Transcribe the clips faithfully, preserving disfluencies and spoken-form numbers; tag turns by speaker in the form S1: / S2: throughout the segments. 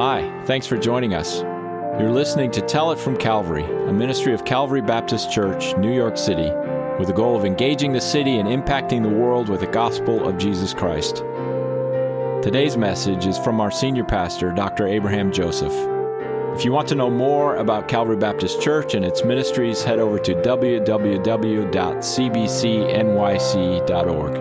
S1: Hi, thanks for joining us. You're listening to Tell It from Calvary, a ministry of Calvary Baptist Church, New York City, with the goal of engaging the city and impacting the world with the gospel of Jesus Christ. Today's message is from our senior pastor, Doctor Abraham Joseph. If you want to know more about Calvary Baptist Church and its ministries, head over to w w w dot c b c n y c dot org.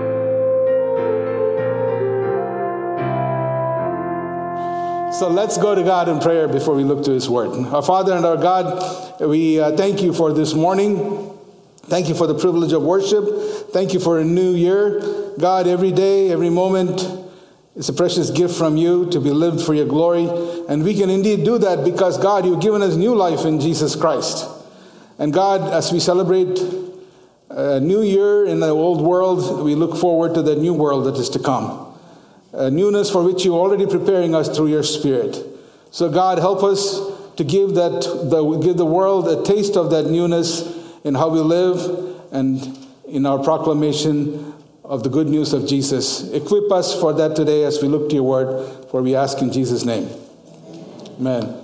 S2: So let's go to God in prayer before we look to His Word. Our Father and our God, we uh, thank you for this morning. Thank you for the privilege of worship. Thank you for a new year. God, every day, every moment is a precious gift from you to be lived for your glory. And we can indeed do that because, God, you've given us new life in Jesus Christ. And God, as we celebrate a new year in the old world, we look forward to the new world that is to come. A newness for which you're already preparing us through your Spirit. So God, help us to give that, the, give the world a taste of that newness in how we live and in our proclamation of the good news of Jesus. Equip us for that today as we look to your word, for we ask in Jesus' name. Amen.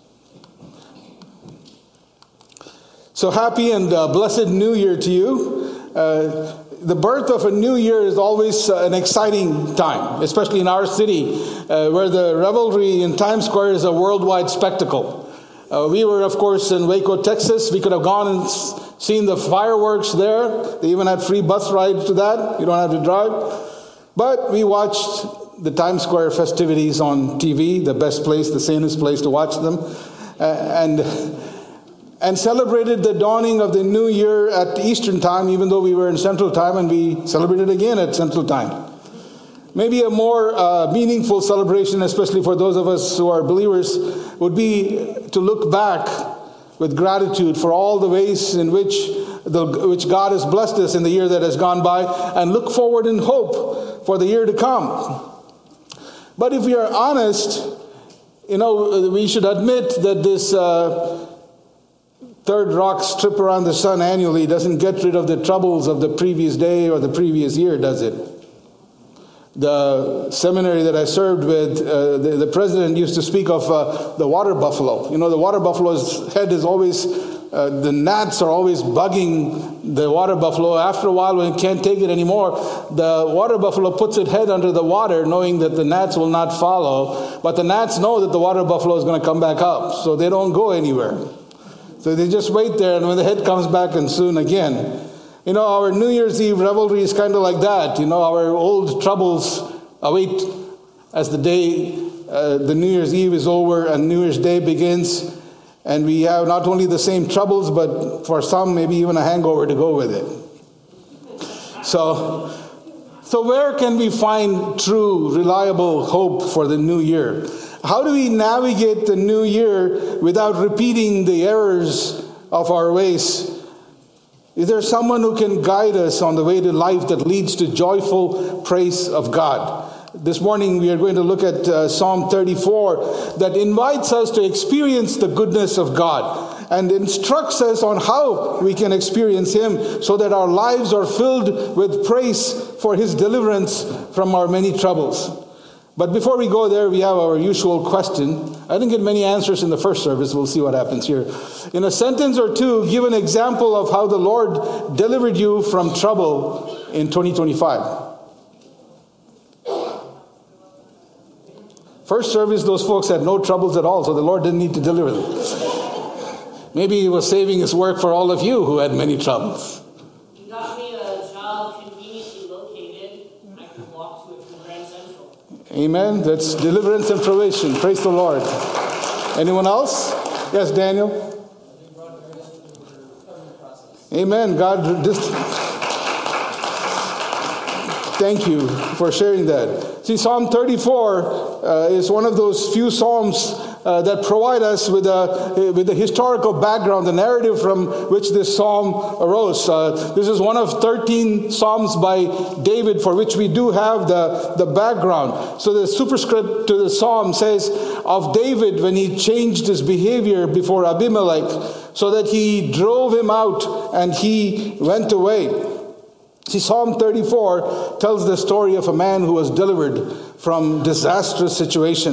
S2: So happy and uh, blessed New Year to you. Uh, The birth of a new year is always uh, an exciting time, especially in our city, uh, where the revelry in Times Square is a worldwide spectacle. Uh, we were, of course, in Waco, Texas. We could have gone and s- seen the fireworks there. They even had free bus rides to that. You don't have to drive. But we watched the Times Square festivities on T V, the best place, the sanest place to watch them. Uh, and... and celebrated the dawning of the new year at Eastern time, even though we were in Central time, and we celebrated again at Central time. Maybe a more uh, meaningful celebration, especially for those of us who are believers, would be to look back with gratitude for all the ways in which the, which God has blessed us in the year that has gone by, and look forward in hope for the year to come. But if we are honest, you know, we should admit that this uh, third rock trip around the sun annually doesn't get rid of the troubles of the previous day or the previous year, does it? The seminary that I served with, uh, the, the president used to speak of uh, the water buffalo. You know, the water buffalo's head is always, uh, the gnats are always bugging the water buffalo. After a while, when it can't take it anymore, the water buffalo puts its head under the water, knowing that the gnats will not follow. But the gnats know that the water buffalo is going to come back up, so they don't go anywhere. So they just wait there, and when the head comes back, and soon again. You know, our New Year's Eve revelry is kind of like that. You know, our old troubles await as the day, uh, the New Year's Eve is over and New Year's Day begins. And we have not only the same troubles, but for some, maybe even a hangover to go with it. So, so where can we find true, reliable hope for the new year? How do we navigate the new year without repeating the errors of our ways? Is there someone who can guide us on the way to life that leads to joyful praise of God? This morning we are going to look at uh, Psalm thirty-four that invites us to experience the goodness of God and instructs us on how we can experience Him so that our lives are filled with praise for His deliverance from our many troubles. But before we go there, we have our usual question. I didn't get many answers in the first service. We'll see what happens here. In a sentence or two, give an example of how the Lord delivered you from trouble in twenty twenty-five. First service, those folks had no troubles at all, so the Lord didn't need to deliver them. Maybe He was saving His work for all of you who had many troubles.
S3: He got me a job conveniently located. I could walk to it from Grand Central.
S2: Amen. That's deliverance and provision. Praise the Lord. Anyone else? Yes, Daniel. Amen. God, just thank you for sharing that. See, Psalm thirty-four uh, is one of those few psalms uh, that provide us with a with the historical background, the narrative from which this psalm arose. Uh, this is one of thirteen psalms by David for which we do have the, the background. So the superscript to the psalm says of David when he changed his behavior before Abimelech, so that he drove him out and he went away. See, Psalm thirty-four tells the story of a man who was delivered from disastrous situation.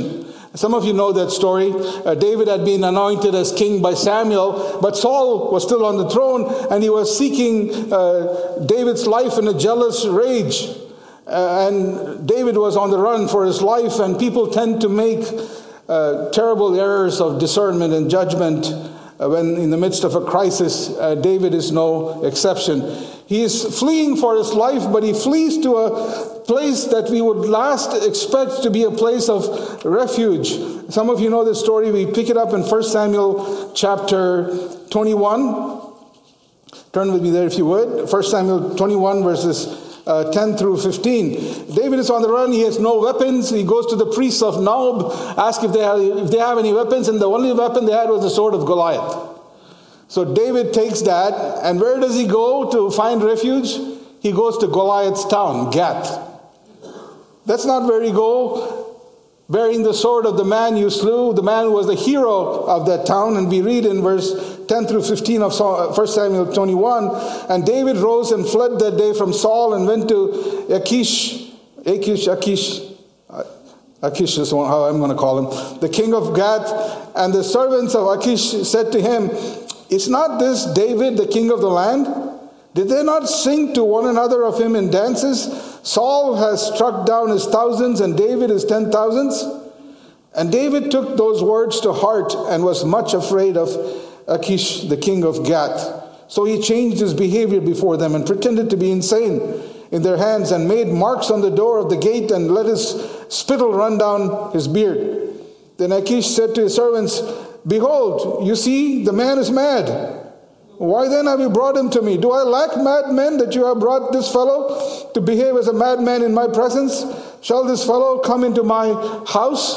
S2: Some of you know that story. Uh, David had been anointed as king by Samuel, but Saul was still on the throne, and he was seeking uh, David's life in a jealous rage. Uh, and David was on the run for his life, and people tend to make uh, terrible errors of discernment and judgment uh, when in the midst of a crisis. Uh, David is no exception. He is fleeing for his life, but he flees to a place that we would last expect to be a place of refuge. Some of you know this story. We pick it up in First Samuel chapter twenty-one. Turn with me there if you would. First Samuel twenty-one verses uh, ten through fifteen. David is on the run. He has no weapons. He goes to the priests of Nob, asks if they have, if they have any weapons, and the only weapon they had was the sword of Goliath. So David takes that, and where does he go to find refuge? He goes to Goliath's town, Gath. That's not where he go, bearing the sword of the man you slew. The man was the hero of that town, and we read in verse ten through fifteen of First Samuel twenty-one, and David rose and fled that day from Saul and went to Achish, Achish, Achish, Achish is how I'm going to call him, the king of Gath, and the servants of Achish said to him, "Is not this David, the king of the land? Did they not sing to one another of him in dances? Saul has struck down his thousands, and David his ten thousands." And David took those words to heart and was much afraid of Achish, the king of Gath. So he changed his behavior before them and pretended to be insane in their hands, and made marks on the door of the gate and let his spittle run down his beard. Then Achish said to his servants, "Behold, you see, the man is mad. Why then have you brought him to me? Do I lack madmen that you have brought this fellow to behave as a madman in my presence? Shall this fellow come into my house?"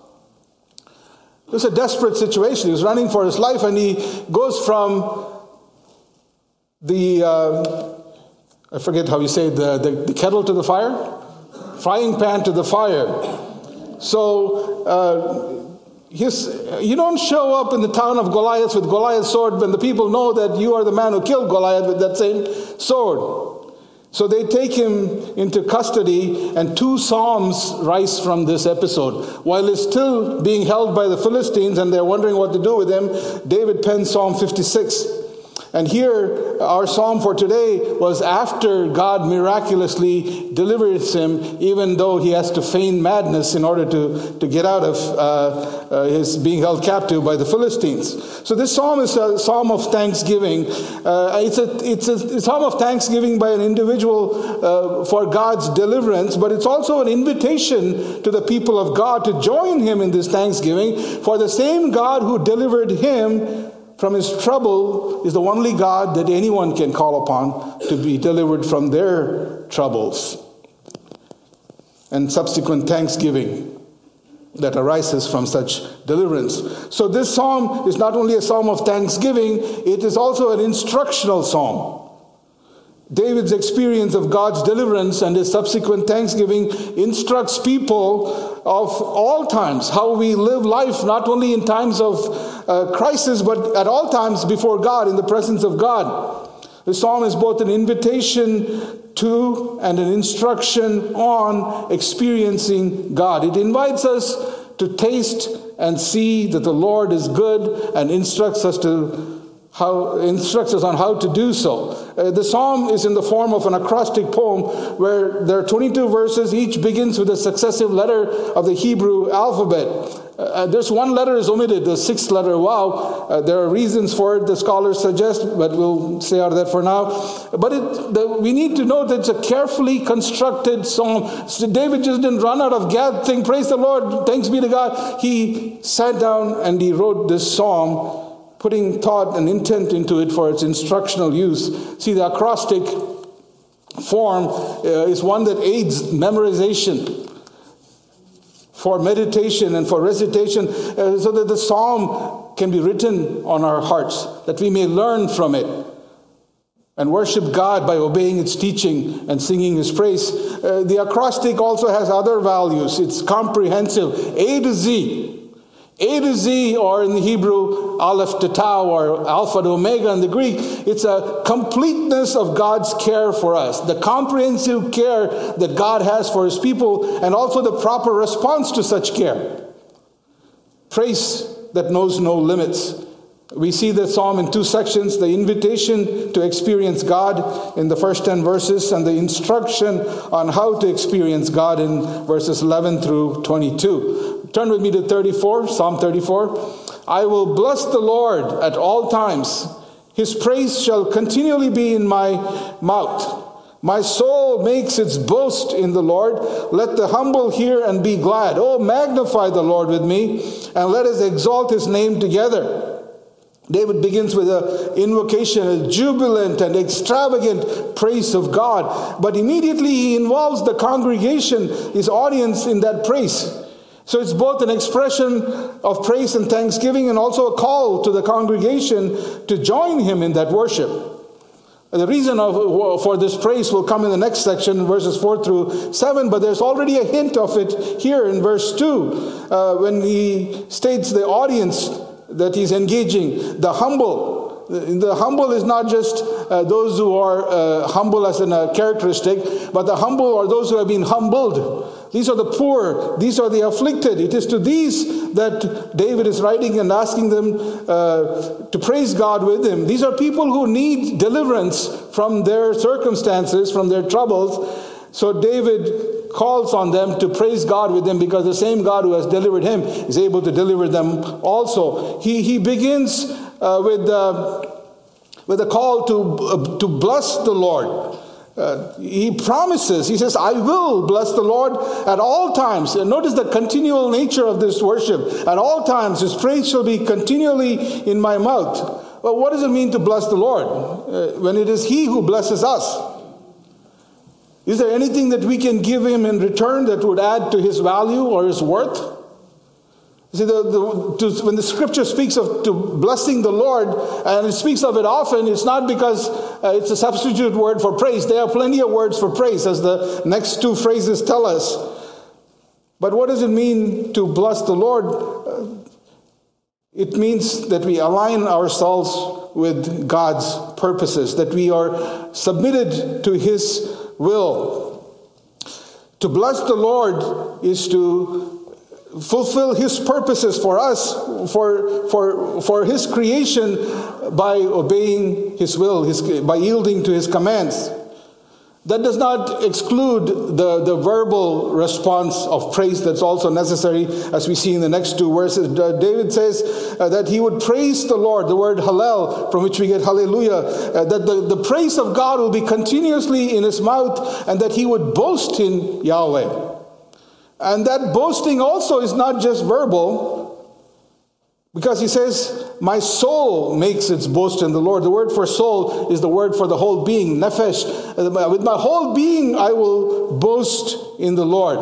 S2: It was a desperate situation. He was running for his life, and he goes from the, uh, I forget how you say, the, the, the kettle to the fire? Frying pan to the fire. So, uh, His, you don't show up in the town of Goliath with Goliath's sword when the people know that you are the man who killed Goliath with that same sword. So they take him into custody, and two psalms rise from this episode. While he's still being held by the Philistines and they're wondering what to do with him, David penned Psalm fifty-six. And here, our psalm for today was after God miraculously delivers him, even though he has to feign madness in order to, to get out of uh, uh, his being held captive by the Philistines. So this psalm is a psalm of thanksgiving. Uh, it's, a, it's a psalm of thanksgiving by an individual uh, for God's deliverance, but it's also an invitation to the people of God to join him in this thanksgiving, for the same God who delivered him from his trouble is the only God that anyone can call upon to be delivered from their troubles. And subsequent thanksgiving that arises from such deliverance. So this psalm is not only a psalm of thanksgiving, it is also an instructional psalm. David's experience of God's deliverance and his subsequent thanksgiving instructs people of all times how we live life, not only in times of uh, crisis, but at all times before God, in the presence of God. The psalm is both an invitation to and an instruction on experiencing God. It invites us to taste and see that the Lord is good, and instructs us to How instructs us on how to do so. Uh, the psalm is in the form of an acrostic poem where there are twenty-two verses. Each begins with a successive letter of the Hebrew alphabet. Uh, there's one letter is omitted, the sixth letter, wow. Uh, there are reasons for it, the scholars suggest, but we'll stay out of that for now. But it, the, we need to know that it's a carefully constructed psalm. So David just didn't run out of Gath saying, "Praise the Lord, thanks be to God." He sat down and he wrote this psalm, putting thought and intent into it for its instructional use. See, the acrostic form uh, is one that aids memorization, for meditation and for recitation, uh, so that the psalm can be written on our hearts, that we may learn from it and worship God by obeying its teaching and singing his praise. Uh, the acrostic also has other values. It's comprehensive, A to Z. A to Z, or in the Hebrew, Aleph to Tau, or Alpha to Omega in the Greek, it's a completeness of God's care for us, the comprehensive care that God has for his people, and also the proper response to such care. praise that knows no limits. We see the psalm in two sections, the invitation to experience God in the first ten verses, and the instruction on how to experience God in verses eleven through twenty-two. Turn with me to thirty-four, Psalm thirty-four. I will bless the Lord at all times. His praise shall continually be in my mouth. My soul makes its boast in the Lord. Let the humble hear and be glad. Oh, magnify the Lord with me, and let us exalt his name together. David begins with an invocation, a jubilant and extravagant praise of God. But immediately he involves the congregation, his audience, in that praise. So it's both an expression of praise and thanksgiving, and also a call to the congregation to join him in that worship. The reason of, for this praise will come in the next section, verses four through seven, but there's already a hint of it here in verse two, uh, when he states the audience that he's engaging, the humble. The humble is not just uh, those who are uh, humble as in a characteristic, but the humble are those who have been humbled. These are the poor. These are the afflicted. It is to these that David is writing and asking them uh, to praise God with him. These are people who need deliverance from their circumstances, from their troubles. So David calls on them to praise God with them, because the same God who has delivered him is able to deliver them also. He, he begins uh, with, uh, with a call to, uh, to bless the Lord. Uh, he promises, he says, I will bless the Lord at all times. And notice the continual nature of this worship. At all times, his praise shall be continually in my mouth. Well, what does it mean to bless the Lord? Uh, when it is he who blesses us. Is there anything that we can give him in return that would add to his value or his worth? See, the, the, to, when the scripture speaks of to blessing the Lord, and it speaks of it often, it's not because uh, it's a substitute word for praise. There are plenty of words for praise, as the next two phrases tell us. But what does it mean to bless the Lord? Uh, it means that we align ourselves with God's purposes, that we are submitted to his will. To bless the Lord is to fulfill his purposes for us, for, for, for his creation, by obeying his will, his, by yielding to his commands. That does not exclude the, the verbal response of praise that's also necessary, as we see in the next two verses. David says uh, that he would praise the Lord, the word hallel, from which we get hallelujah, uh, that the, the praise of God will be continuously in his mouth, and that he would boast in Yahweh. And that boasting also is not just verbal, because he says, my soul makes its boast in the Lord. The word for soul is the word for the whole being, nephesh. With my whole being I will boast in the Lord.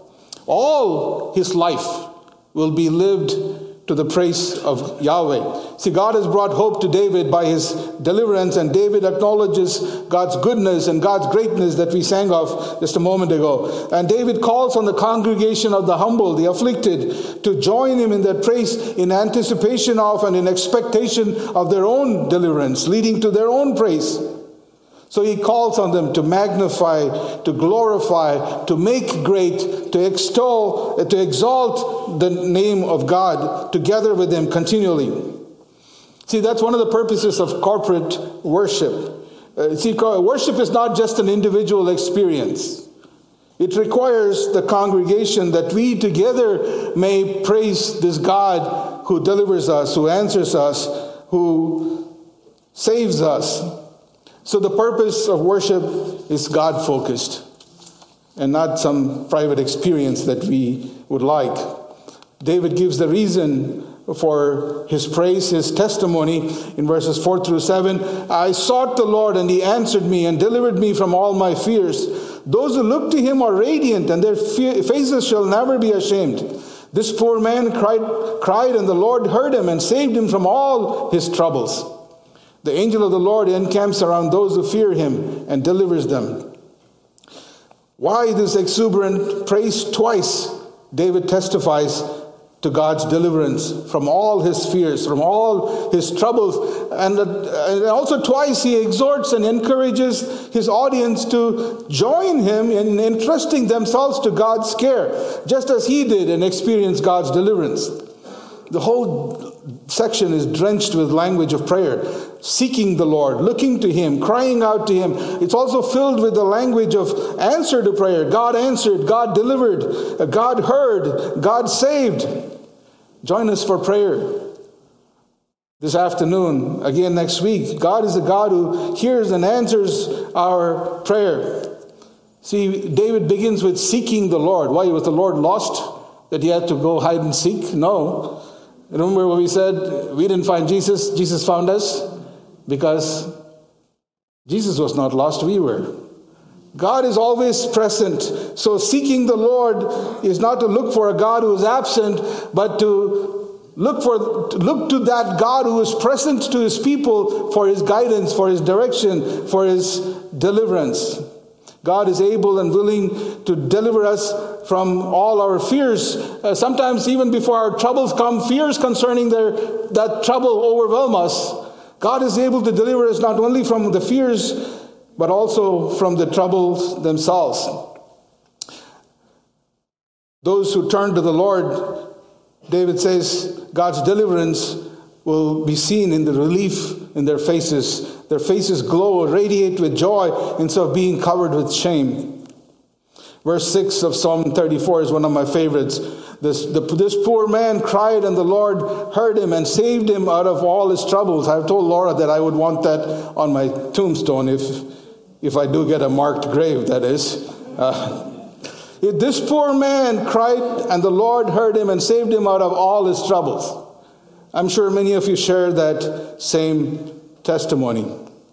S2: All his life will be lived to the praise of Yahweh. See, God has brought hope to David by his deliverance, and David acknowledges God's goodness and God's greatness that we sang of just a moment ago. And David calls on the congregation of the humble, the afflicted, to join him in that praise, in anticipation of and in expectation of their own deliverance, leading to their own praise. So he calls on them to magnify, to glorify, to make great, to extol, to exalt the name of God together with him continually. See, that's one of the purposes of corporate worship. Uh, see, worship is not just an individual experience. It requires the congregation that we together may praise this God who delivers us, who answers us, who saves us. So the purpose of worship is God-focused and not some private experience that we would like. David gives the reason for his praise, his testimony in verses four through seven. I sought the Lord, and he answered me and delivered me from all my fears. Those who look to him are radiant, and their faces shall never be ashamed. This poor man cried, cried, and the Lord heard him and saved him from all his troubles. The angel of the Lord encamps around those who fear him and delivers them. Why this exuberant praise? Twice David testifies to God's deliverance from all his fears, from all his troubles. And, and also twice he exhorts and encourages his audience to join him in entrusting themselves to God's care, just as he did and experienced God's deliverance. the whole section is drenched with language of prayer, seeking the Lord, looking to Him, crying out to Him. It's also filled with the language of answer to prayer. God answered, God delivered, God heard, God saved. Join us for prayer this afternoon, again next week. God is a God who hears and answers our prayer. See, David begins with seeking the Lord. Why? Was the Lord lost that he had to go hide and seek? No. Remember what we said? We didn't find Jesus. Jesus found us because Jesus was not lost. We were. God is always present. So seeking the Lord is not to look for a God who is absent, but to look for to look to that God who is present to His people for His guidance, for His direction, for His deliverance. God is able and willing to deliver us from all our fears. Uh, sometimes even before our troubles come, fears concerning their, that trouble overwhelm us. God is able to deliver us not only from the fears, but also from the troubles themselves. Those who turn to the Lord, David says, God's deliverance will be seen in the relief in their faces. Their faces glow, radiate with joy instead of being covered with shame. Verse six of Psalm thirty-four is one of my favorites. This, the, this poor man cried, and the Lord heard him and saved him out of all his troubles. I've told Laura that I would want that on my tombstone if, if I do get a marked grave, that is. Uh, this poor man cried, and the Lord heard him and saved him out of all his troubles. I'm sure many of you share that same testimony.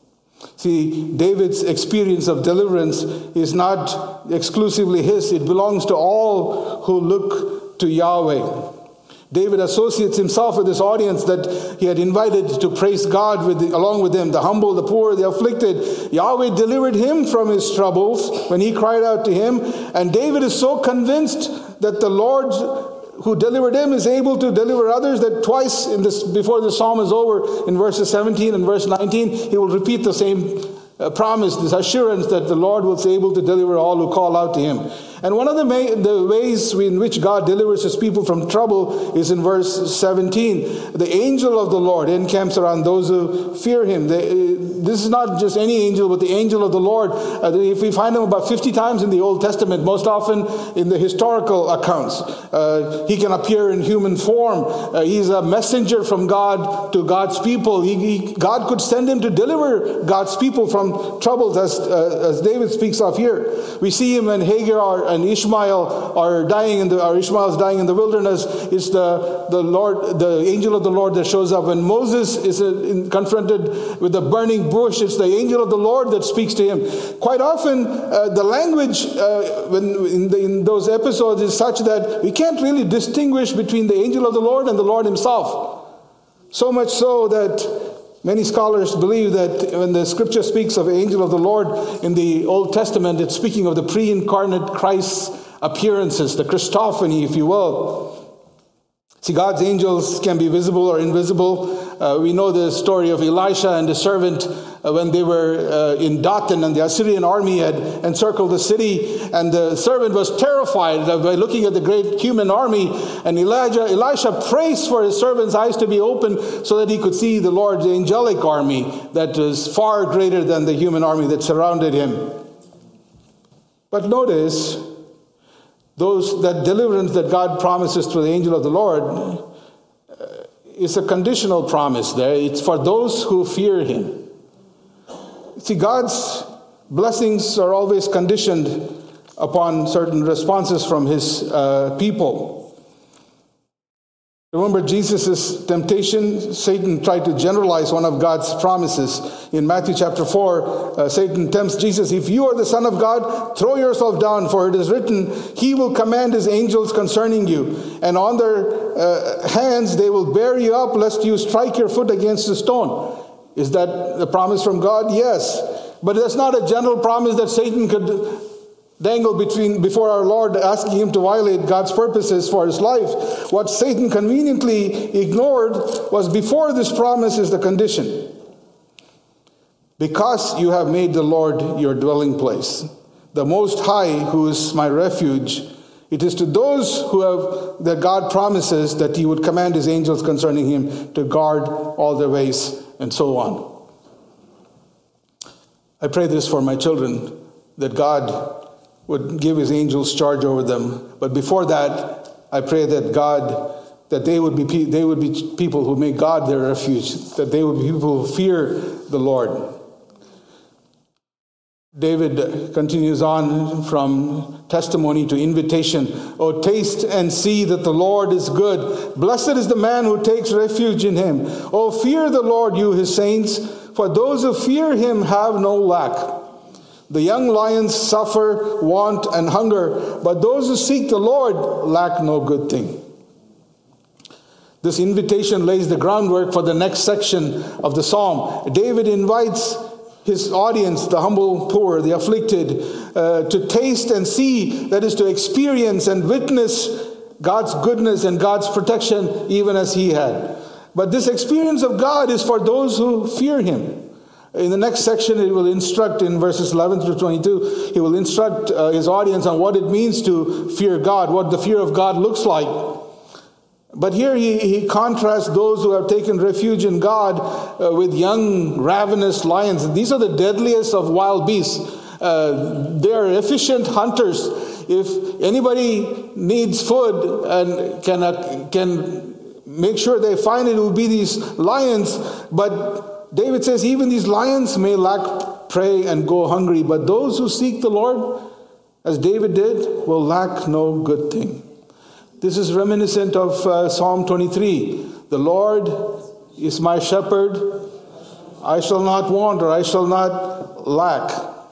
S2: See, David's experience of deliverance is not exclusively his. It belongs to all who look to Yahweh. David associates himself with this audience that he had invited to praise God with the, along with him, the humble, the poor, the afflicted. Yahweh delivered him from his troubles when he cried out to Him. And David is so convinced that the Lord who delivered him is able to deliver others that twice in this before the psalm is over, in verses seventeen and verse nineteen, he will repeat the same uh, promise, this assurance that the Lord was able to deliver all who call out to Him. And one of the, ma- the ways in which God delivers His people from trouble is in verse seventeen. The angel of the Lord encamps around those who fear Him. They, uh, this is not just any angel, but the angel of the Lord. Uh, if we find him about fifty times in the Old Testament, most often in the historical accounts. Uh, he can appear in human form. Uh, he's a messenger from God to God's people. He, he, God could send him to deliver God's people from troubles, as, uh, as David speaks of here. We see him when Hagar and Ishmael are dying in the, or Ishmael is dying in the wilderness. It's the, the Lord, the angel of the Lord that shows up. When Moses is in, confronted with the burning bush, it's the angel of the Lord that speaks to him. Quite often, uh, the language uh, when in, the, in those episodes is such that we can't really distinguish between the angel of the Lord and the Lord Himself. So much so that many scholars believe that when the scripture speaks of angel of the Lord in the Old Testament, it's speaking of the pre-incarnate Christ's appearances, the Christophany, if you will. See, God's angels can be visible or invisible. Uh, we know the story of Elisha and the servant uh, when they were uh, in Dothan and the Assyrian army had encircled the city, and the servant was terrified by looking at the great human army. And Elijah, Elisha prays for his servant's eyes to be open so that he could see the Lord's angelic army that was far greater than the human army that surrounded him. But notice, those that deliverance that God promises through the angel of the Lord uh, is a conditional promise there. It's for those who fear Him. See, God's blessings are always conditioned upon certain responses from His uh, people. Remember Jesus' temptation? Satan tried to generalize one of God's promises. In Matthew chapter four, uh, Satan tempts Jesus, "If you are the Son of God, throw yourself down, for it is written, He will command His angels concerning you, and on their uh, hands they will bear you up, lest you strike your foot against a stone." Is that a promise from God? Yes. But that's not a general promise that Satan could dangle between before our Lord, asking Him to violate God's purposes for his life. What Satan conveniently ignored was, before this promise is the condition. Because you have made the Lord your dwelling place, the Most High, who is my refuge, It is to those who have, that God promises that he would command his angels concerning him to guard all their ways, and so on. I pray this for my children, that God would give his angels charge over them. But before that, I pray that God, that they would be they would be people who make God their refuge, that they would be people who fear the Lord. David continues on from testimony to invitation. Oh, taste and see that the Lord is good. Blessed is the man who takes refuge in him. Oh, fear the Lord, you his saints, for those who fear him have no lack. The young lions suffer want and hunger, but those who seek the Lord lack no good thing. This invitation lays the groundwork for the next section of the psalm. David invites his audience, the humble poor, the afflicted, uh, to taste and see, that is to experience and witness God's goodness and God's protection, even as he had. But this experience of God is for those who fear him. In the next section, it will instruct in verses eleven through twenty-two, he will instruct uh, his audience on what it means to fear God, what the fear of God looks like. But here he, he contrasts those who have taken refuge in God uh, with young ravenous lions. These are the deadliest of wild beasts. Uh, they are efficient hunters. If anybody needs food and can, uh, can make sure they find it, it will be these lions. But David says even these lions may lack prey and go hungry, but those who seek the Lord, as David did, will lack no good thing. This is reminiscent of uh, Psalm twenty-three. The Lord is my shepherd. I shall not want, or I shall not lack.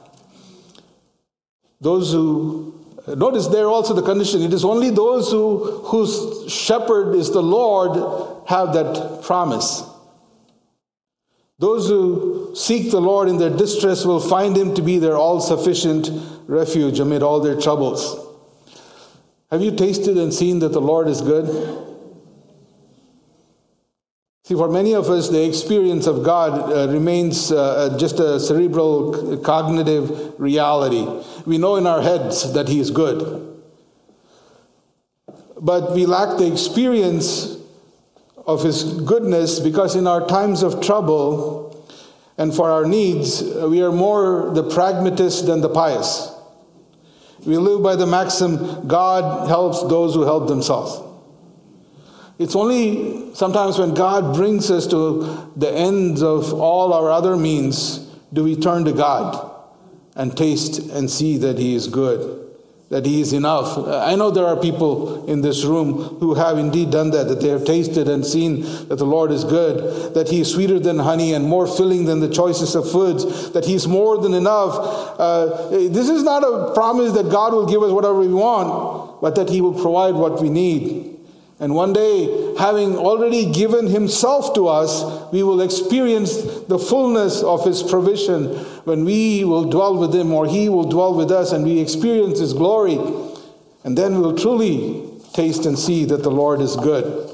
S2: Those who, notice there also the condition. It is only those who whose shepherd is the Lord have that promise. Those who seek the Lord in their distress will find him to be their all-sufficient refuge amid all their troubles. Have you tasted and seen that the Lord is good? See, for many of us, the experience of God uh, remains uh, just a cerebral cognitive reality. We know in our heads that he is good. But we lack the experience of his goodness because in our times of trouble and for our needs, we are more the pragmatist than the pious. We live by the maxim, God helps those who help themselves. It's only sometimes when God brings us to the ends of all our other means do we turn to God and taste and see that he is good, that he is enough. I know there are people in this room who have indeed done that, that they have tasted and seen that the Lord is good, that he is sweeter than honey and more filling than the choicest of foods, that he is more than enough. Uh, this is not a promise that God will give us whatever we want, but that he will provide what we need. And one day, having already given himself to us, we will experience the fullness of his provision when we will dwell with him, or he will dwell with us, and we experience his glory. And then we will truly taste and see that the Lord is good.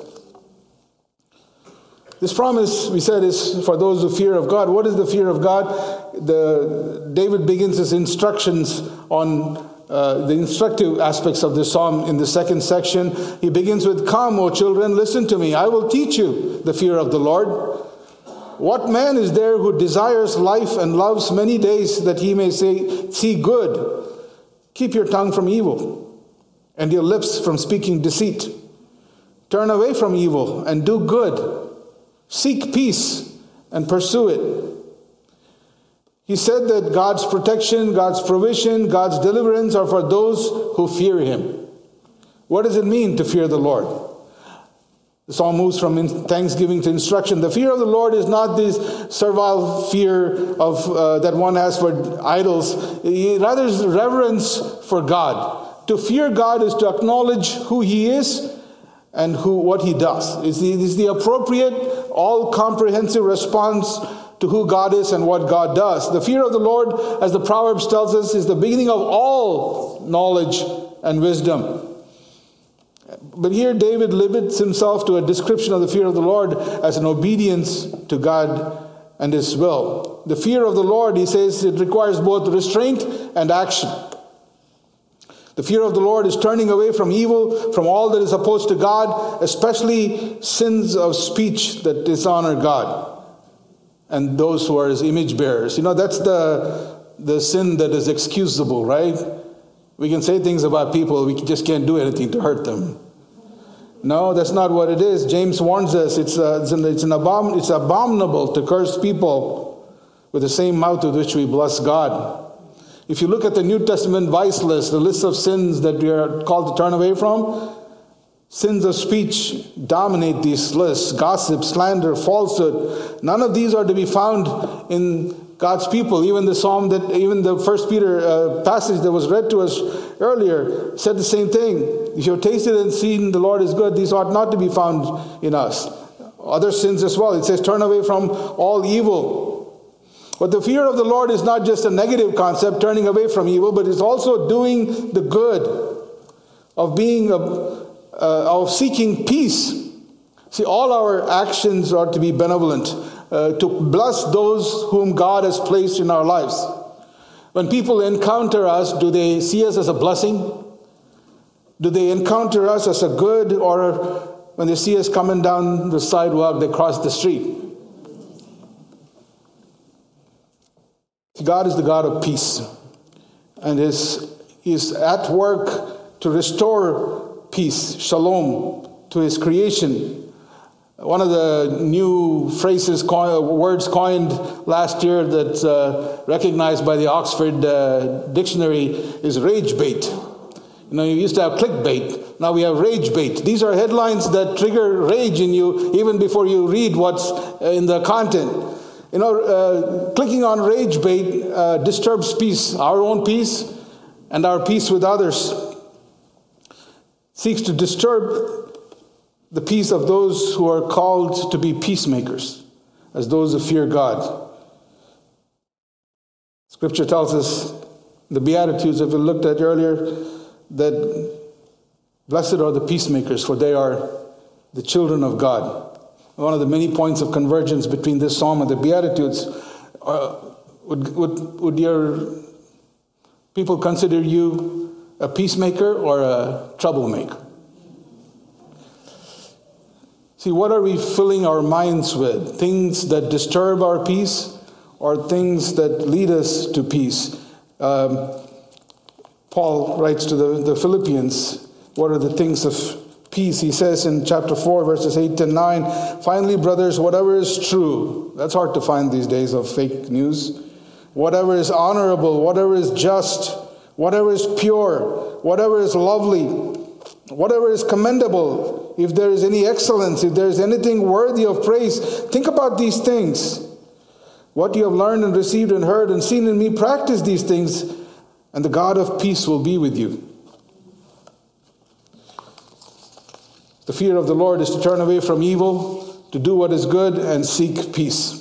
S2: This promise, we said, is for those who fear of God. What is the fear of God? The, David begins his instructions on Uh, the instructive aspects of this psalm in the second section. He begins with, "Come, O children, listen to me. I will teach you the fear of the Lord. What man is there who desires life and loves many days that he may say, see good? Keep your tongue from evil and your lips from speaking deceit. Turn away from evil and do good. Seek peace and pursue it." He said that God's protection, God's provision, God's deliverance are for those who fear him. What does it mean to fear the Lord? The psalm moves from thanksgiving to instruction. The fear of the Lord is not this servile fear of uh, that one has for idols. Rather, it's reverence for God. To fear God is to acknowledge who he is and who what he does. It's the, it's the appropriate, all-comprehensive response to who God is and what God does. The fear of the Lord, as the Proverbs tells us, is the beginning of all knowledge and wisdom. But here David limits himself to a description of the fear of the Lord as an obedience to God and his will. The fear of the Lord, he says, it requires both restraint and action. The fear of the Lord is turning away from evil, from all that is opposed to God, especially sins of speech that dishonor God and those who are his image bearers. You know, that's the, the sin that is excusable, right? We can say things about people, we just can't do anything to hurt them. No, that's not what it is. James warns us, it's, uh, it's, an, it's, an abom- it's abominable to curse people with the same mouth with which we bless God. If you look at the New Testament vice list, the list of sins that we are called to turn away from, sins of speech dominate these lists. Gossip, slander, falsehood. None of these are to be found in God's people. Even the psalm that, even the First Peter uh, passage that was read to us earlier said the same thing. If you have tasted and seen the Lord is good, these ought not to be found in us. Other sins as well. It says, turn away from all evil. But the fear of the Lord is not just a negative concept, turning away from evil, but it's also doing the good, of being, a, uh, of seeking peace. See, all our actions are to be benevolent, uh, to bless those whom God has placed in our lives. When people encounter us, do they see us as a blessing? Do they encounter us as a good, or when they see us coming down the sidewalk, they cross the street? God is the God of peace, and is is at work to restore peace, shalom, to his creation. One of the new phrases, words coined last year that's uh, recognized by the Oxford uh, Dictionary is rage bait. You know, you used to have clickbait. Now we have rage bait. These are headlines that trigger rage in you even before you read what's in the content. You know, uh, clicking on rage bait uh, disturbs peace, our own peace, and our peace with others. Seeks to disturb the peace of those who are called to be peacemakers, as those who fear God. Scripture tells us, the Beatitudes, if we looked at earlier, that blessed are the peacemakers, for they are the children of God. One of the many points of convergence between this psalm and the Beatitudes, uh, would, would, would your people consider you a peacemaker or a troublemaker? See, what are we filling our minds with? Things that disturb our peace or things that lead us to peace? Um, Paul writes to the, the Philippians, what are the things of peace? He says in chapter four, verses eight and nine, finally, brothers, whatever is true, that's hard to find these days of fake news, whatever is honorable, whatever is just, whatever is pure, whatever is lovely, whatever is commendable, if there is any excellence, if there is anything worthy of praise, think about these things. What you have learned and received and heard and seen in me, practice these things, and the God of peace will be with you. The fear of the Lord is to turn away from evil, to do what is good, and seek peace.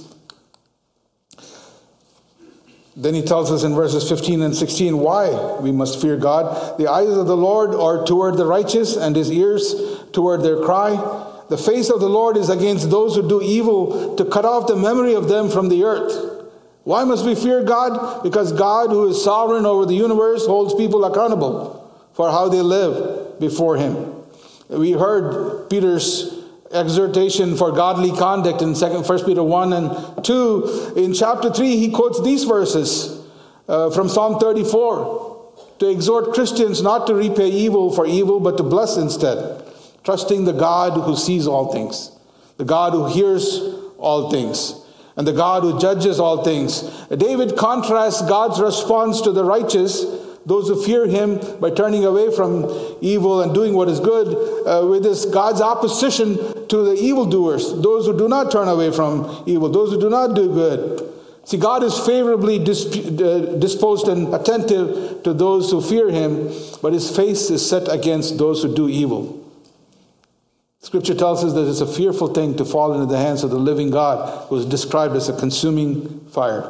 S2: Then he tells us in verses fifteen and sixteen why we must fear God. The eyes of the Lord are toward the righteous, and his ears toward their cry. The face of the Lord is against those who do evil, to cut off the memory of them from the earth. Why must we fear God? Because God, who is sovereign over the universe, holds people accountable for how they live before him. We heard Peter's exhortation for godly conduct in First Peter one and two. In chapter three, he quotes these verses uh, from Psalm thirty-four to exhort Christians not to repay evil for evil, but to bless instead, trusting the God who sees all things, the God who hears all things, and the God who judges all things. David contrasts God's response to the righteous, those who fear him by turning away from evil and doing what is good, uh, with this God's opposition to the evildoers, those who do not turn away from evil, those who do not do good. See, God is favorably disp- uh, disposed and attentive to those who fear him, but his face is set against those who do evil. Scripture tells us that it's a fearful thing to fall into the hands of the living God, who is described as a consuming fire.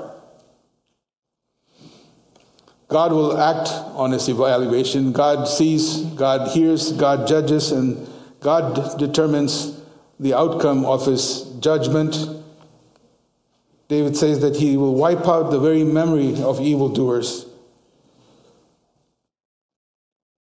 S2: God will act on his evaluation. God sees, God hears, God judges, and God determines the outcome of his judgment. David says that he will wipe out the very memory of evildoers.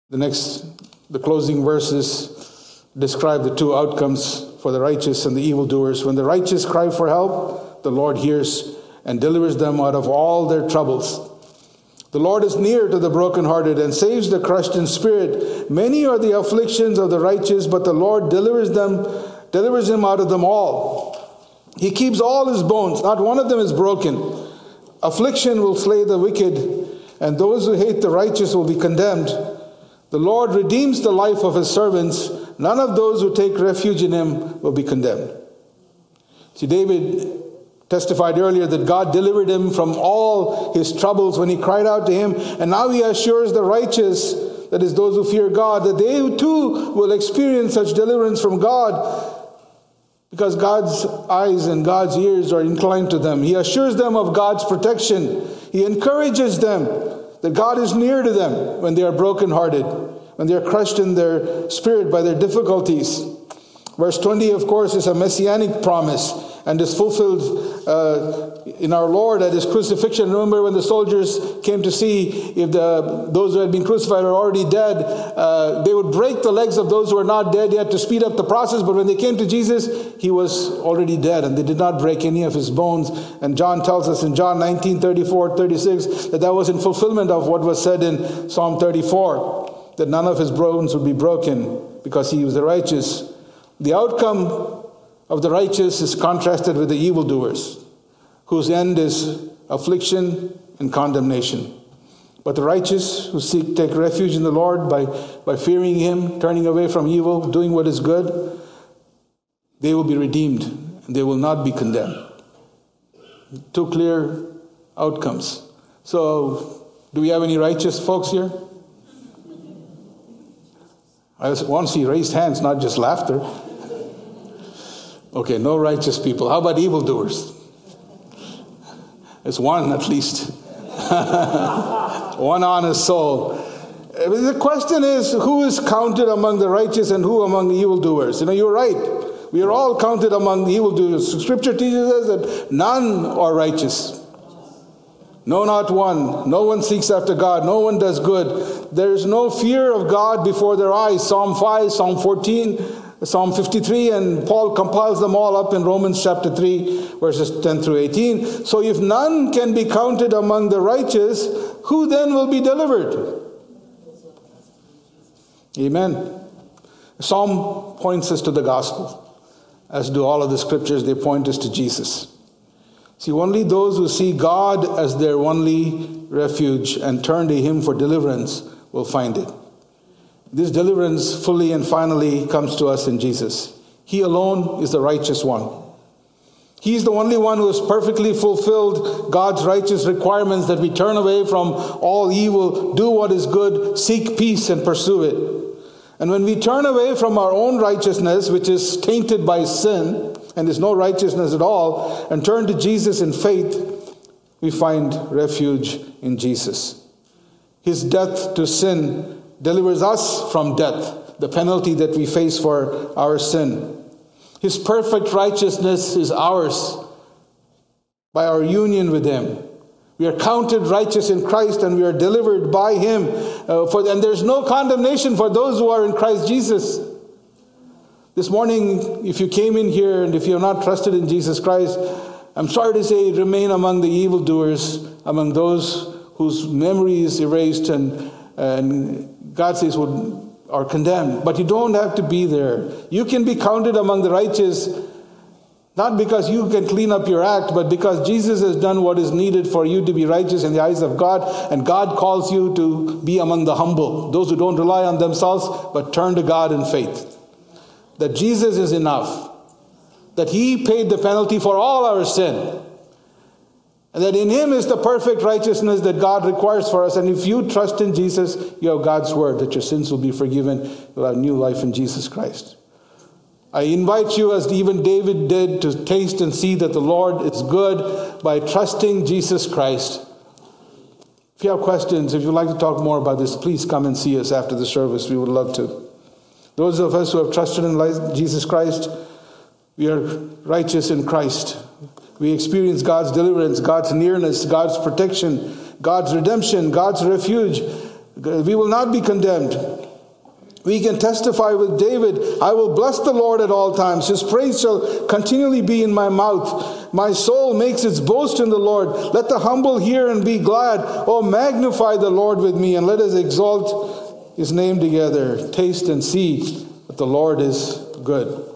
S2: The next, the closing verses describe the two outcomes for the righteous and the evildoers. When the righteous cry for help, the Lord hears and delivers them out of all their troubles. The Lord is near to the brokenhearted and saves the crushed in spirit. Many are the afflictions of the righteous, but the Lord delivers them, delivers him out of them all. He keeps all his bones, not one of them is broken. Affliction will slay the wicked, and those who hate the righteous will be condemned. The Lord redeems the life of his servants. None of those who take refuge in him will be condemned. See, David testified earlier that God delivered him from all his troubles when he cried out to him. And now he assures the righteous, that is those who fear God, that they too will experience such deliverance from God, because God's eyes and God's ears are inclined to them. He assures them of God's protection. He encourages them that God is near to them when they are brokenhearted, when they are crushed in their spirit by their difficulties. Verse twenty, of course, is a messianic promise and is fulfilled uh, in our Lord at his crucifixion. Remember when the soldiers came to see if the, those who had been crucified are already dead, uh, they would break the legs of those who were not dead yet to speed up the process. But when they came to Jesus, he was already dead, and they did not break any of his bones. And John tells us in John nineteen, thirty-four, thirty-six, that that was in fulfillment of what was said in Psalm thirty-four, that none of his bones would be broken because he was the righteous. The outcome of the righteous is contrasted with the evildoers, whose end is affliction and condemnation. But the righteous who seek take refuge in the Lord by, by fearing him, turning away from evil, doing what is good, they will be redeemed and they will not be condemned. Two clear outcomes. So, do we have any righteous folks here? I want to see raised hands, not just laughter. Okay, no righteous people. How about evildoers? There's one at least. One honest soul. The question is, who is counted among the righteous and who among the evildoers? You know, you're right. We are all counted among the evildoers. Scripture teaches us that none are righteous. No, not one. No one seeks after God. No one does good. There is no fear of God before their eyes. Psalm five, Psalm fourteen, Psalm fifty-three, and Paul compiles them all up in Romans chapter three, verses ten through eighteen. So if none can be counted among the righteous, who then will be delivered? Amen. Psalm points us to the gospel. As do all of the scriptures, they point us to Jesus. See, only those who see God as their only refuge and turn to him for deliverance will find it. This deliverance fully and finally comes to us in Jesus. He alone is the righteous one. He is the only one who has perfectly fulfilled God's righteous requirements, that we turn away from all evil, do what is good, seek peace and pursue it. And when we turn away from our own righteousness, which is tainted by sin, and there's no righteousness at all, and turn to Jesus in faith, we find refuge in Jesus. His death to sin delivers us from death, the penalty that we face for our sin. His perfect righteousness is ours by our union with him. We are counted righteous in Christ, and we are delivered by him. Uh, for, and there's no condemnation for those who are in Christ Jesus. This morning, if you came in here and if you have not trusted in Jesus Christ, I'm sorry to say, remain among the evildoers, among those whose memory is erased and, and God says would, are condemned. But you don't have to be there. You can be counted among the righteous, not because you can clean up your act, but because Jesus has done what is needed for you to be righteous in the eyes of God. And God calls you to be among the humble, those who don't rely on themselves, but turn to God in faith. That Jesus is enough. That he paid the penalty for all our sin. And that in him is the perfect righteousness that God requires for us. And if you trust in Jesus, you have God's word that your sins will be forgiven. You'll have new life in Jesus Christ. I invite you, as even David did, to taste and see that the Lord is good by trusting Jesus Christ. If you have questions, if you'd like to talk more about this, please come and see us after the service. We would love to. Those of us who have trusted in Jesus Christ, we are righteous in Christ. We experience God's deliverance, God's nearness, God's protection, God's redemption, God's refuge. We will not be condemned. We can testify with David, I will bless the Lord at all times. His praise shall continually be in my mouth. My soul makes its boast in the Lord. Let the humble hear and be glad. Oh, magnify the Lord with me, and let us exalt his name together. Taste and see that the Lord is good.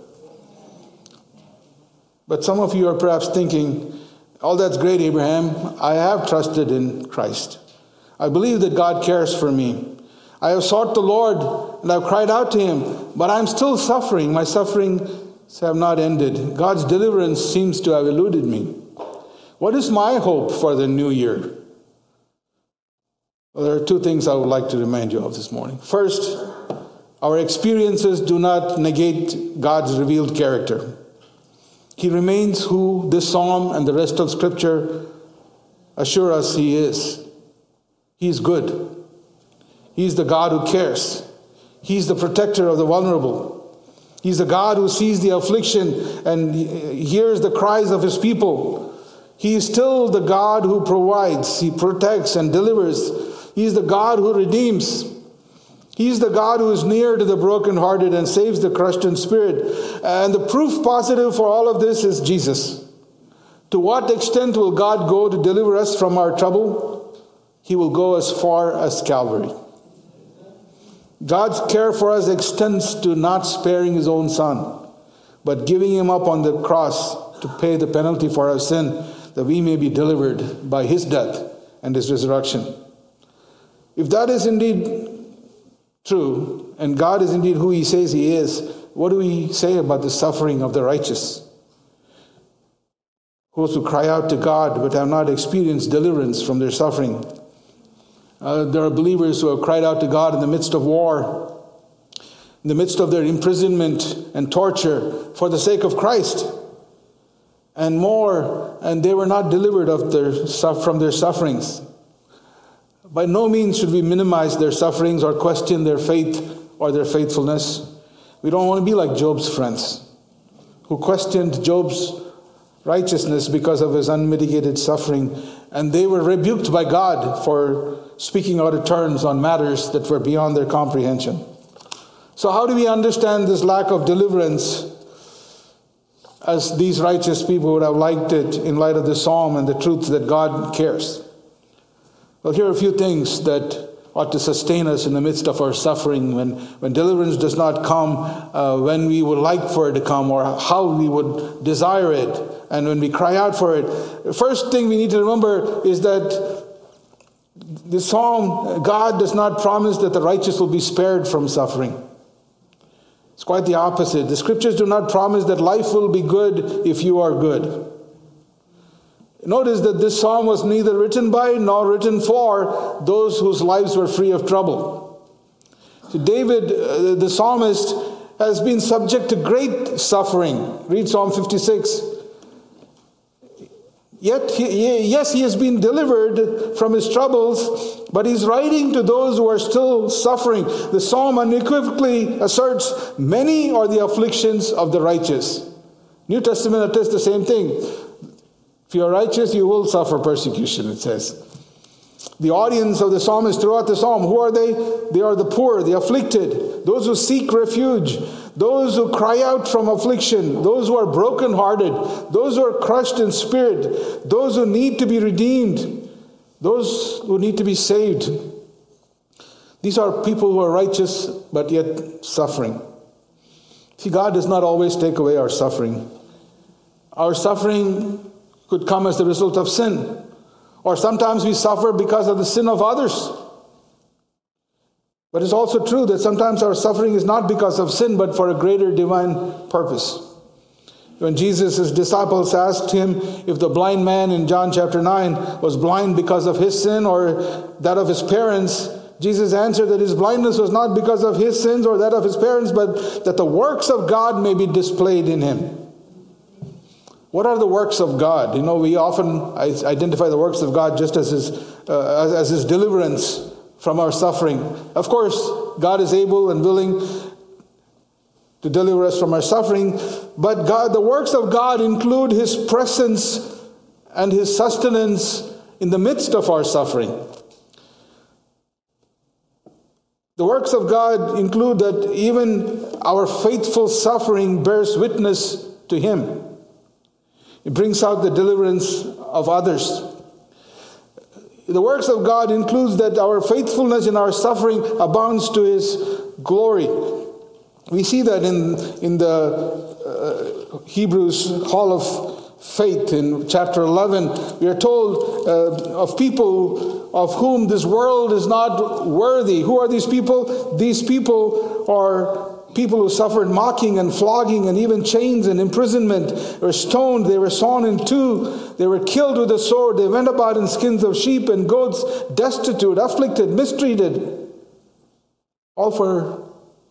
S2: But some of you are perhaps thinking, oh, that's great, Abraham. I have trusted in Christ. I believe that God cares for me. I have sought the Lord and I've cried out to him, but I'm still suffering. My sufferings have not ended. God's deliverance seems to have eluded me. What is my hope for the new year? Well, there are two things I would like to remind you of this morning. First, our experiences do not negate God's revealed character. He remains who this psalm and the rest of Scripture assure us he is. He is good. He's the God who cares. He's the protector of the vulnerable. He's the God who sees the affliction and hears the cries of his people. He is still the God who provides, he protects and delivers. He's the God who redeems. He's the God who is near to the brokenhearted and saves the crushed in spirit. And the proof positive for all of this is Jesus. To what extent will God go to deliver us from our trouble? He will go as far as Calvary. God's care for us extends to not sparing his own son, but giving him up on the cross to pay the penalty for our sin, that we may be delivered by his death and his resurrection. If that is indeed true, and God is indeed who he says he is, what do we say about the suffering of the righteous? Those who cry out to God but have not experienced deliverance from their suffering. Uh, there are believers who have cried out to God in the midst of war, in the midst of their imprisonment and torture for the sake of Christ, and more, and they were not delivered of their, from their sufferings. By no means should we minimize their sufferings or question their faith or their faithfulness. We don't want to be like Job's friends, who questioned Job's righteousness because of his unmitigated suffering, and they were rebuked by God for speaking out of turns on matters that were beyond their comprehension. So how do we understand this lack of deliverance as these righteous people would have liked it in light of the psalm and the truth that God cares? Well, here are a few things that ought to sustain us in the midst of our suffering when, when deliverance does not come uh, when we would like for it to come or how we would desire it, and when we cry out for it. The first thing we need to remember is that the psalm, God does not promise that the righteous will be spared from suffering. It's quite the opposite. The scriptures do not promise that life will be good if you are good. Notice that this psalm was neither written by nor written for those whose lives were free of trouble. So David, uh, the psalmist, has been subject to great suffering. Read Psalm fifty-six. Yet, he, yes, he has been delivered from his troubles, but he's writing to those who are still suffering. The psalm unequivocally asserts, many are the afflictions of the righteous. New Testament attests the same thing. If you are righteous, you will suffer persecution, it says. The audience of the psalmist throughout the psalm, who are they? They are the poor, the afflicted, those who seek refuge, those who cry out from affliction, those who are brokenhearted, those who are crushed in spirit, those who need to be redeemed, those who need to be saved. These are people who are righteous but yet suffering. See, God does not always take away our suffering. Our suffering could come as the result of sin. Or sometimes we suffer because of the sin of others. But it's also true that sometimes our suffering is not because of sin, but for a greater divine purpose. When Jesus' disciples asked him if the blind man in John chapter nine was blind because of his sin or that of his parents, Jesus answered that his blindness was not because of his sins or that of his parents, but that the works of God may be displayed in him. What are the works of God? You know, we often identify the works of God just as his, uh, as, as his deliverance from our suffering. Of course, God is able and willing to deliver us from our suffering, but God, the works of God include his presence and his sustenance in the midst of our suffering. The works of God include that even our faithful suffering bears witness to Him. It brings out the deliverance of others. The works of God includes that our faithfulness in our suffering abounds to His glory. We see that in, in the uh, Hebrews Hall of Faith in chapter eleven. We are told uh, of people of whom this world is not worthy. Who are these people? These people are people who suffered mocking and flogging and even chains and imprisonment. They were stoned, they were sawn in two, they were killed with a sword, they went about in skins of sheep and goats, destitute, afflicted, mistreated. All for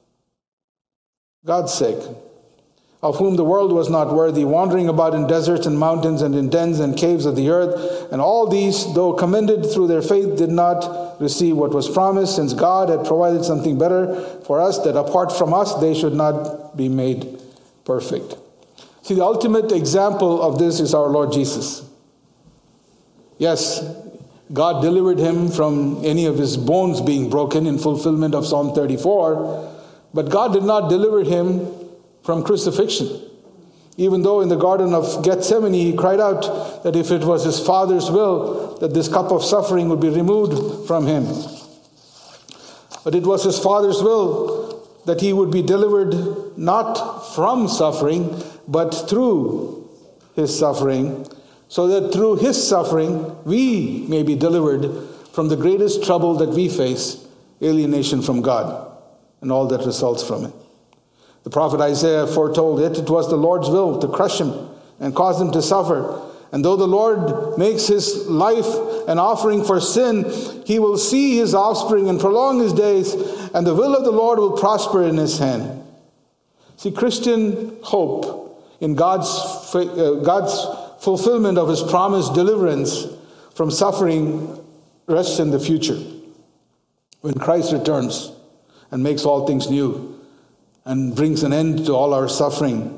S2: God's sake, of whom the world was not worthy, wandering about in deserts and mountains and in dens and caves of the earth. And all these, though commended through their faith, did not receive what was promised, since God had provided something better for us, that apart from us they should not be made perfect. See, the ultimate example of this is our Lord Jesus. Yes, God delivered him from any of his bones being broken in fulfillment of Psalm thirty-four, but God did not deliver him from crucifixion. Even though in the Garden of Gethsemane he cried out that if it was his Father's will, that this cup of suffering would be removed from him. But it was his Father's will that he would be delivered not from suffering, but through his suffering, so that through his suffering we may be delivered from the greatest trouble that we face, alienation from God, and all that results from it. The prophet Isaiah foretold it. It was the Lord's will to crush him and cause him to suffer. And though the Lord makes his life an offering for sin, he will see his offspring and prolong his days, and the will of the Lord will prosper in his hand. See, Christian hope in God's, uh, God's fulfillment of his promised deliverance from suffering rests in the future, when Christ returns and makes all things new and brings an end to all our suffering.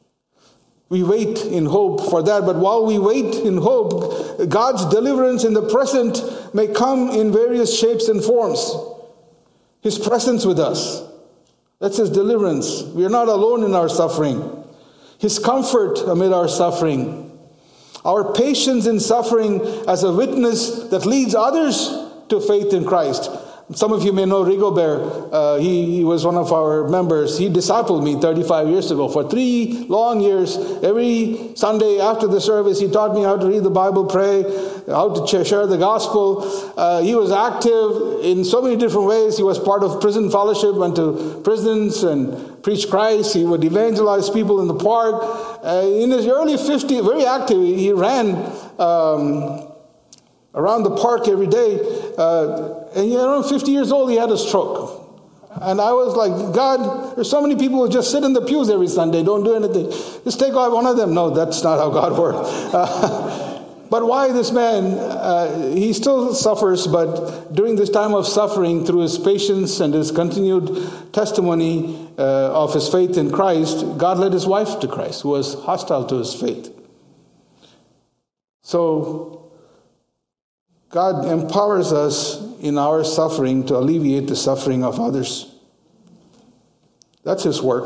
S2: We wait in hope for that, but while we wait in hope, God's deliverance in the present may come in various shapes and forms. His presence with us, that's his deliverance. We are not alone in our suffering. His comfort amid our suffering. Our patience in suffering as a witness that leads others to faith in Christ. Some of you may know Rigobert. Uh, he, he was one of our members. He discipled me thirty-five years ago. For three long years, every Sunday after the service, he taught me how to read the Bible, pray, how to share the gospel. Uh, he was active in so many different ways. He was part of prison fellowship, went to prisons and preached Christ. He would evangelize people in the park. Uh, in his early fifties, very active, he ran um, around the park every day. Uh, and around fifty years old, he had a stroke. And I was like, God, there's so many people who just sit in the pews every Sunday, don't do anything. Just take out one of them. No, that's not how God works. Uh, but why this man? Uh, he still suffers, but during this time of suffering, through his patience and his continued testimony uh, of his faith in Christ, God led his wife to Christ, who was hostile to his faith. So God empowers us in our suffering to alleviate the suffering of others. That's his work.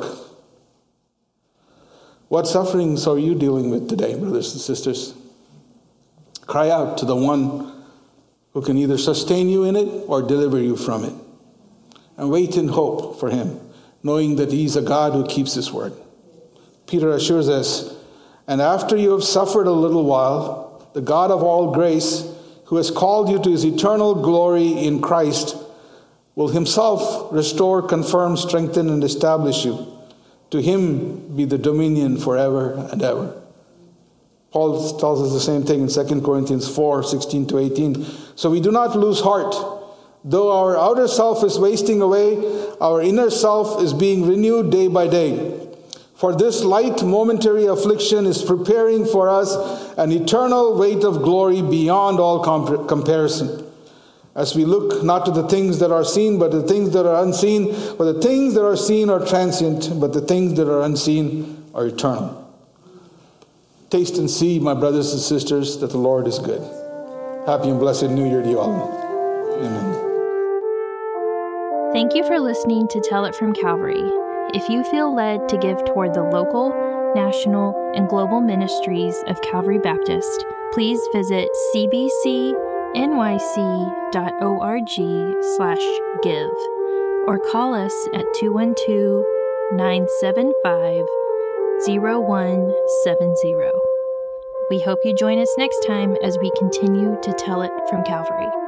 S2: What sufferings are you dealing with today, brothers and sisters? Cry out to the one who can either sustain you in it or deliver you from it. And wait in hope for him, knowing that he's a God who keeps his word. Peter assures us, and after you have suffered a little while, the God of all grace, who has called you to his eternal glory in Christ, will himself restore, confirm, strengthen, and establish you. To him be the dominion forever and ever. Paul tells us the same thing in Second Corinthians four, sixteen to eighteen. So we do not lose heart. Though our outer self is wasting away, our inner self is being renewed day by day. For this light momentary affliction is preparing for us an eternal weight of glory beyond all comp- comparison. As we look not to the things that are seen, but the things that are unseen. For the things that are seen are transient, but the things that are unseen are eternal. Taste and see, my brothers and sisters, that the Lord is good. Happy and blessed New Year to you all. Amen.
S4: Thank you for listening to Tell It from Calvary. If you feel led to give toward the local, national, and global ministries of Calvary Baptist, please visit c b c n y c dot org slash give or call us at two one two, nine seven five, zero one seven zero. We hope you join us next time as we continue to tell it from Calvary.